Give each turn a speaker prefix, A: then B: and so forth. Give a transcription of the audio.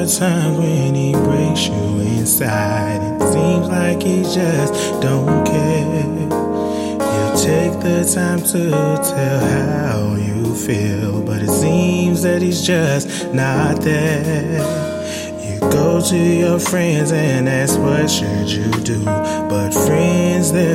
A: times when he breaks you inside. It seems like he just don't care. You take the time to tell how you feel, but it seems that he's just not there. You go to your friends and ask what should you do, but friends, they're